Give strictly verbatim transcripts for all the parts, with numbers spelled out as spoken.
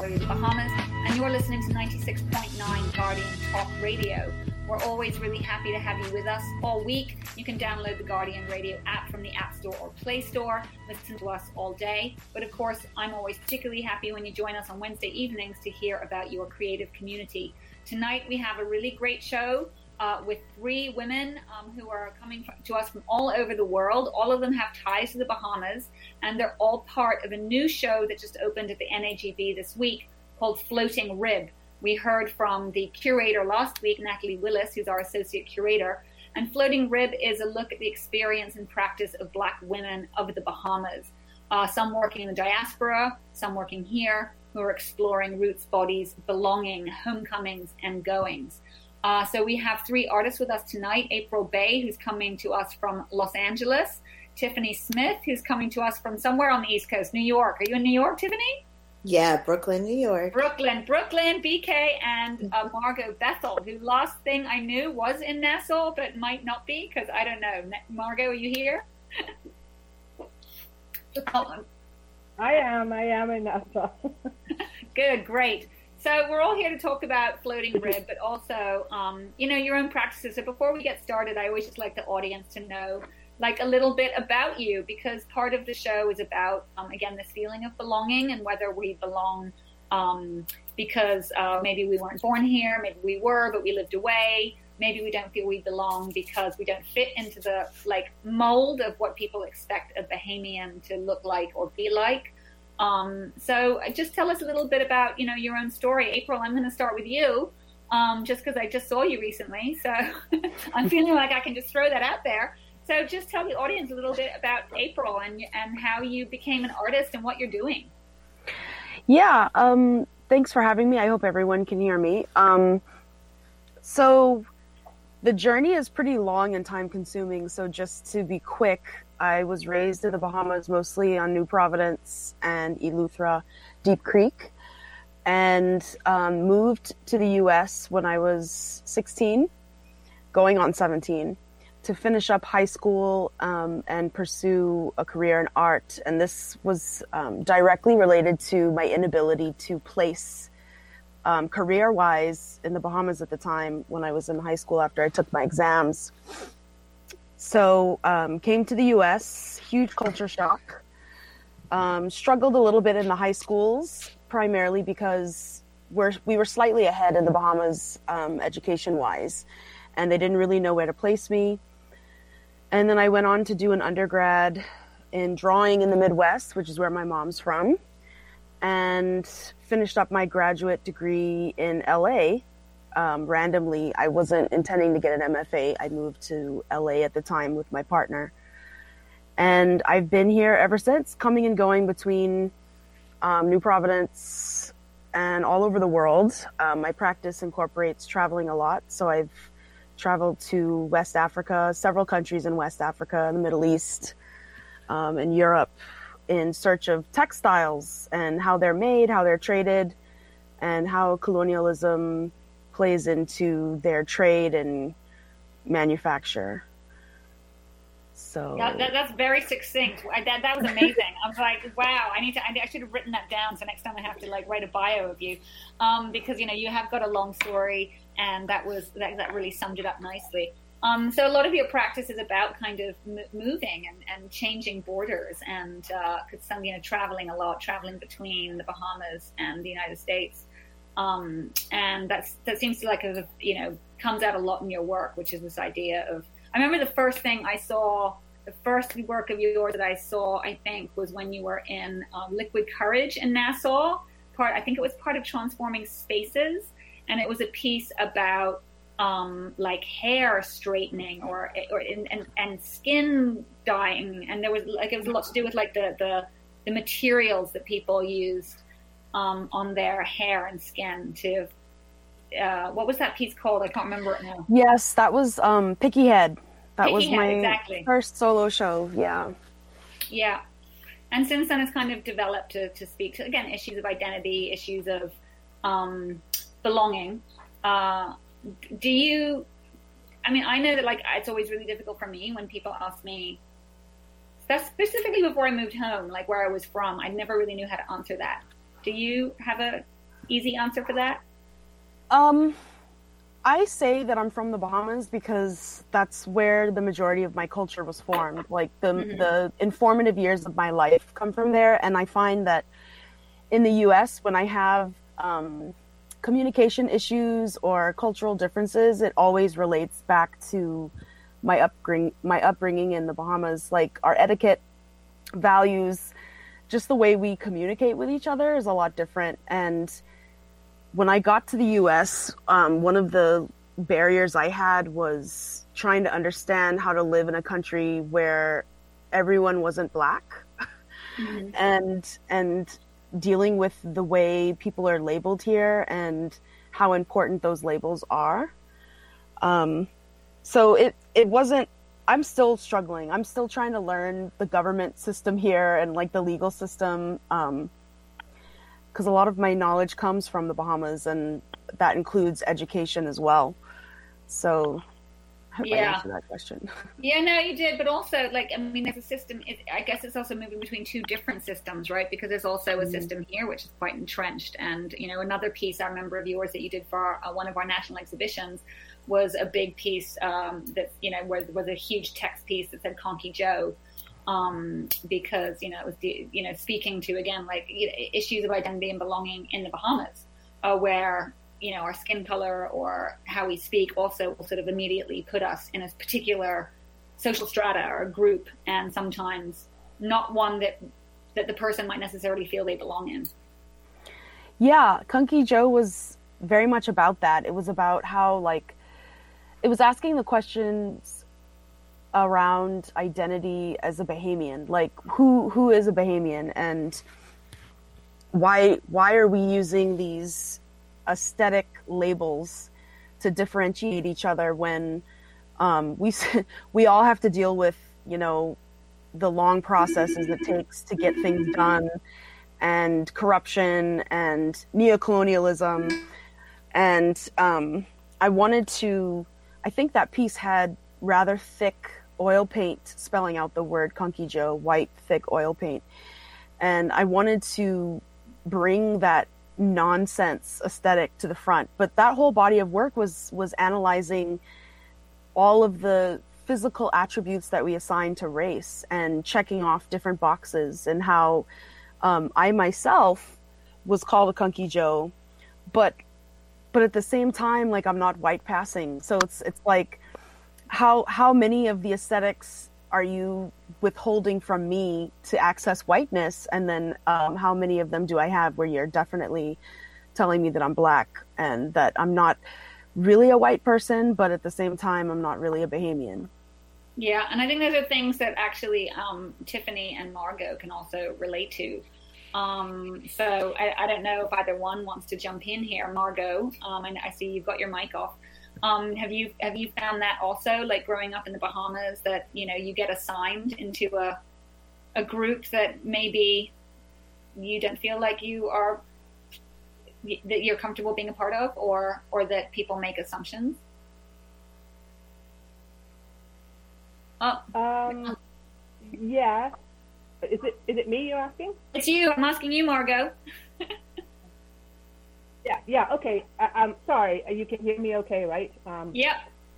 Gallery of the Bahamas, and you're listening to ninety-six point nine Guardian Talk Radio. We're always really happy to have you with us all week. You can download the Guardian Radio app from the App Store or Play Store. Listen to us all day. But of course, I'm always particularly happy when you join us on Wednesday evenings to hear about your creative community. Tonight, we have a really great show uh, with three women um, who are coming to us from all over the world. All of them have ties to the Bahamas, and they're all part of a new show that just opened at the N A G B this week called Floating Rib. We heard from the curator last week, Natalie Willis, who's our associate curator. And Floating Rib is a look at the experience and practice of Black women of the Bahamas. Uh, some working in the diaspora, some working here, who are exploring roots, bodies, belonging, homecomings, and goings. Uh, so we have three artists with us tonight. April Bay, who's coming to us from Los Angeles. Tiffany Smith, who's coming to us from somewhere on the East Coast, New York. Are you in New York, Tiffany? Yeah, Brooklyn, New York. Brooklyn, Brooklyn, B K, and uh, Margot Bethel, who last thing I knew was in Nassau, but it might not be, because I don't know. Margot, are you here? I am, I am in Nassau. Good, great. So we're all here to talk about Floating Rib, but also, um, you know, your own practices. So before we get started, I always just like the audience to know, like, a little bit about you, because part of the show is about, um, again, this feeling of belonging and whether we belong um, because uh, maybe we weren't born here, maybe we were, but we lived away. Maybe we don't feel we belong because we don't fit into the, like, mold of what people expect a Bahamian to look like or be like. Um, so just tell us a little bit about, you know, your own story. April, I'm going to start with you, um, just because I just saw you recently. So I'm feeling like I can just throw that out there. So just tell the audience a little bit about April and and how you became an artist and what you're doing. Yeah, um, thanks for having me. I hope everyone can hear me. Um, so the journey is pretty long and time consuming. So just to be quick, I was raised in the Bahamas, mostly on New Providence and Eleuthera, Deep Creek, and um, moved to the U S when I was sixteen, going on seventeen, to finish up high school um, and pursue a career in art. And this was um, directly related to my inability to place um, career-wise in the Bahamas at the time when I was in high school after I took my exams. So um, came to the U S, huge culture shock. Um, struggled a little bit in the high schools, primarily because we're, we were slightly ahead in the Bahamas um, education-wise, and they didn't really know where to place me. And then I went on to do an undergrad in drawing in the Midwest, which is where my mom's from, and finished up my graduate degree in L A. Um, randomly, I wasn't intending to get an M F A. I moved to L A at the time with my partner. And I've been here ever since, coming and going between um, New Providence and all over the world. Um, my practice incorporates traveling a lot, so I've traveled to West Africa, several countries in West Africa, the Middle East, um, and Europe in search of textiles and how they're made, how they're traded, and how colonialism plays into their trade and manufacture. So that, that, that's very succinct. I, that that was amazing. I was like, wow, I need to. I, I should have written that down. So next time I have to like write a bio of you, um, because you know you have got a long story, and that was that that really summed it up nicely. Um, so a lot of your practice is about kind of m- moving and, and changing borders, and uh, some you know traveling a lot, traveling between the Bahamas and the United States. Um, and that's, that seems to like, a, you know, comes out a lot in your work, which is this idea of, I remember the first thing I saw, the first work of yours that I saw, I think, was when you were in um, Liquid Courage in Nassau. Part, I think it was part of Transforming Spaces. And it was a piece about um, like hair straightening or, or and, and, and skin dyeing. And there was like, it was a lot to do with like the, the, the materials that people used Um, on their hair and skin to, uh, what was that piece called? I can't remember it now. Yes, that was um, Picky Head. That Picky was Head, my exactly. first solo show, yeah. Yeah. And since then it's kind of developed to, to speak to, again, issues of identity, issues of um, belonging. Uh, do you, I mean, I know that like it's always really difficult for me when people ask me, specifically before I moved home, like where I was from, I never really knew how to answer that. Do you have a easy answer for that? Um, I say that I'm from the Bahamas because that's where the majority of my culture was formed. Like the mm-hmm. the informative years of my life come from there, and I find that in the U S when I have um, communication issues or cultural differences, it always relates back to my upbringing, my upbringing in the Bahamas. Like our etiquette, values, just the way we communicate with each other is a lot different. And when I got to the U S, um, one of the barriers I had was trying to understand how to live in a country where everyone wasn't Black, mm-hmm. and and dealing with the way people are labeled here and how important those labels are. Um, so it it wasn't. I'm still struggling. I'm still trying to learn the government system here and like the legal system. Um, because a lot of my knowledge comes from the Bahamas, and that includes education as well. So I hope yeah. I answered that question. Yeah, no, you did. But also, like, I mean, there's a system, it, I guess it's also moving between two different systems, right? Because there's also a mm. system here which is quite entrenched. And, you know, another piece I remember of yours that you did for uh, one of our national exhibitions was a big piece um, that, you know, was, was a huge text piece that said Conky Joe. Um, because, you know, it was, you know, speaking to, again, like you know, issues of identity and belonging in the Bahamas, uh, where, you know, our skin color or how we speak also will sort of immediately put us in a particular social strata or group, and sometimes not one that, that the person might necessarily feel they belong in. Yeah, Conky Joe was very much about that. It was about how, like, it was asking the questions around identity as a Bahamian, like who who is a Bahamian, and why why are we using these aesthetic labels to differentiate each other when um, we we all have to deal with, you know, the long processes it takes to get things done, and corruption and neocolonialism, and um, I wanted to. I think that piece had rather thick oil paint spelling out the word Conky Joe, white, thick oil paint. And I wanted to bring that nonsense aesthetic to the front. But that whole body of work was was analyzing all of the physical attributes that we assign to race and checking off different boxes, and how um, I myself was called a Conky Joe, but but at the same time, like, I'm not white passing. So it's it's like, How how many of the aesthetics are you withholding from me to access whiteness, and then um, how many of them do I have where you're definitely telling me that I'm Black and that I'm not really a white person, but at the same time I'm not really a Bahamian. Yeah, and I think those are things that actually um, Tiffany and Margot can also relate to. Um, so I, I don't know if either one wants to jump in here. Margot, um, and I see you've got your mic off. Um, have you have you found that also, like growing up in the Bahamas, that, you know, you get assigned into a a group that maybe you don't feel like you are that you're comfortable being a part of, or or that people make assumptions? Oh. Um. Yeah. Is it is it me you're asking? It's you. I'm asking you, Margot. Yeah, yeah, okay. I, I'm sorry. You can hear me okay, right? Um, yep.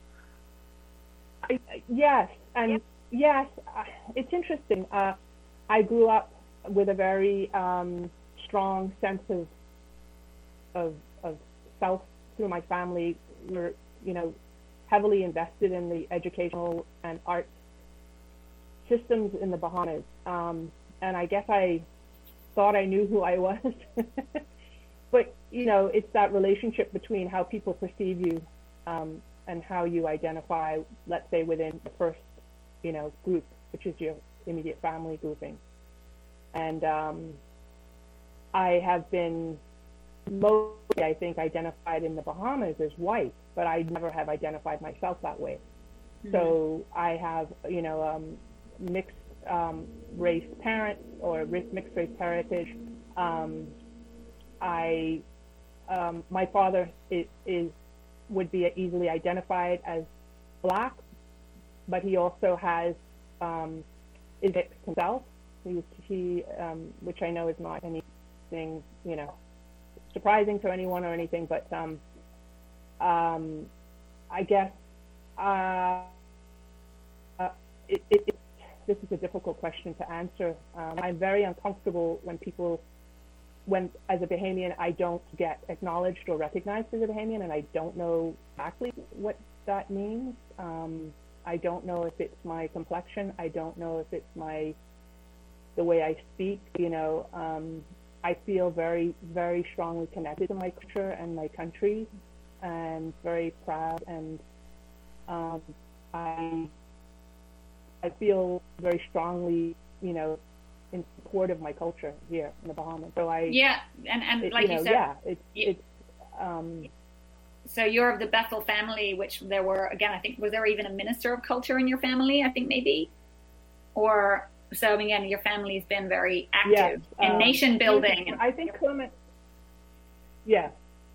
I, yes, and yep. yes, uh, it's interesting. Uh, I grew up with a very um, strong sense of, of of self through my family. We're, you know, heavily invested in the educational and art systems in the Bahamas. Um, and I guess I thought I knew who I was. But, you know, it's that relationship between how people perceive you um, and how you identify, let's say, within the first, you know, group, which is your immediate family grouping. And um, I have been mostly, I think, identified in the Bahamas as white, but I never have identified myself that way. Mm-hmm. So I have, you know, um, mixed um, race parents or mixed race heritage. Um, I, um, my father is, is would be easily identified as Black, but he also has um, is mixed himself. He, he um, which I know is not anything, you know, surprising to anyone or anything, but um, um, I guess uh, uh, it, it, it, this is a difficult question to answer. Um, I'm very uncomfortable when people, when as a Bahamian, I don't get acknowledged or recognized as a Bahamian, and I don't know exactly what that means. Um, I don't know if it's my complexion. I don't know if it's my the way I speak. You know, um, I feel very, very strongly connected to my culture and my country, and very proud. And um, I, I feel very strongly, you know, in support of my culture here in the Bahamas. So I, yeah, and and it, like you, know, you said, yeah, it's you, it's. Um, so you're of the Bethel family, which there were, again, I think, was there even a minister of culture in your family? I think maybe, or so again, your family's been very active yes, in um, nation building. I think, I think Clement, yeah,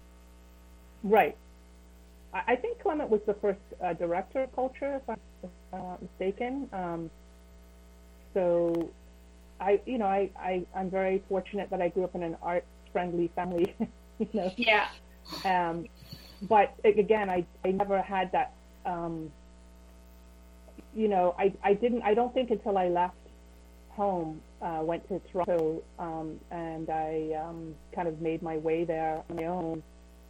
right. I, I think Clement was the first uh, director of culture, if I'm uh, mistaken. Um, so, I, you know, I, I, I'm very fortunate that I grew up in an art-friendly family. You know. Yeah. Um, but again, I, I never had that, um, you know, I, I didn't, I don't think until I left home, uh, went to Toronto, um, and I um, kind of made my way there on my own.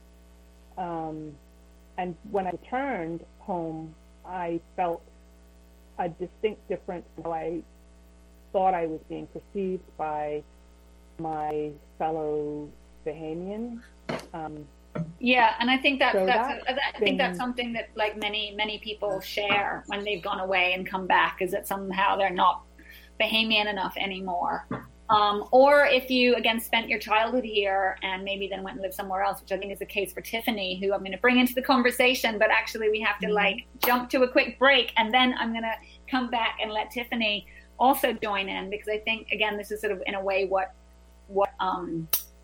Um, and when I returned home, I felt a distinct difference in how I thought I was being perceived by my fellow Bahamians. Um, Yeah, and I think that so that's that a, I think that's something that like many many people share when they've gone away and come back, is that somehow they're not Bahamian enough anymore. Um, or if you again spent your childhood here and maybe then went and lived somewhere else, which I think is the case for Tiffany, who I'm going to bring into the conversation, but actually we have to like jump to a quick break, and then I'm going to come back and let Tiffany also join in, because I think again this is sort of in a way what what um.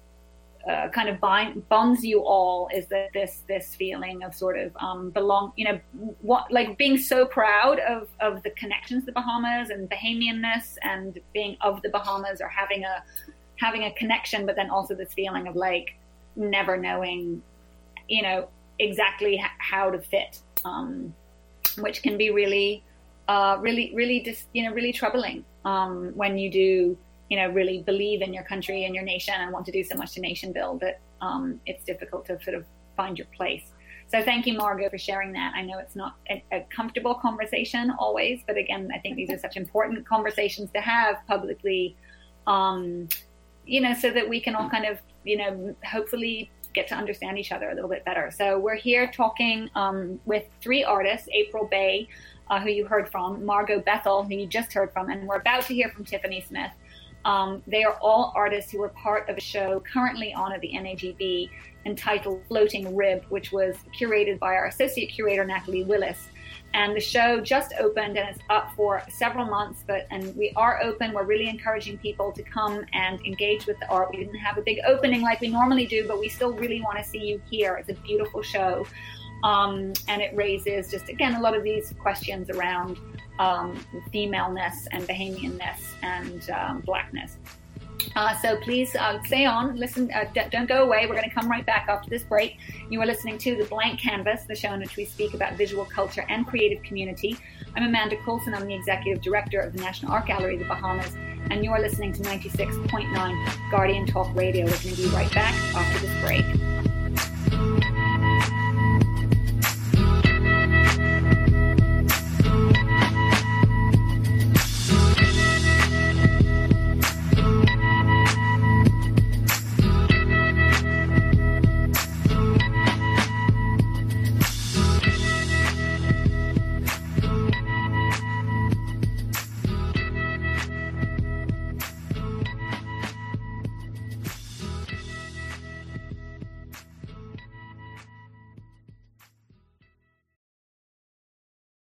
Uh, kind of bind, bonds you all is that this this feeling of sort of um, belong, you know, what like being so proud of, of the connections to the Bahamas and Bahamianness and being of the Bahamas, or having a having a connection, but then also this feeling of like never knowing, you know, exactly h- how to fit, um, which can be really, uh, really, really just you know really troubling um, when you do. You know, really believe in your country and your nation and want to do so much to nation build that um, it's difficult to sort of find your place. So thank you, Margot, for sharing that. I know it's not a, a comfortable conversation always, but again, I think these are such important conversations to have publicly, um, you know, so that we can all kind of, you know, hopefully get to understand each other a little bit better. So we're here talking um, with three artists, April Bay, uh, who you heard from, Margot Bethel, who you just heard from, and we're about to hear from Tiffany Smith. Um, they are all artists who were part of a show currently on at the N A G B entitled Floating Rib, which was curated by our associate curator, Natalie Willis. And the show just opened and it's up for several months, but and we are open. We're really encouraging people to come and engage with the art. We didn't have a big opening like we normally do, but we still really want to see you here. It's a beautiful show. Um, and it raises just, again, a lot of these questions around um, femaleness and Bahamianness and um, blackness. Uh, so please uh, stay on, listen, uh, d- don't go away. We're going to come right back after this break. You are listening to The Blank Canvas, the show in which we speak about visual culture and creative community. I'm Amanda Coulson. I'm the Executive Director of the National Art Gallery of the Bahamas, and you are listening to ninety-six point nine Guardian Talk Radio. We're going to be right back after this break.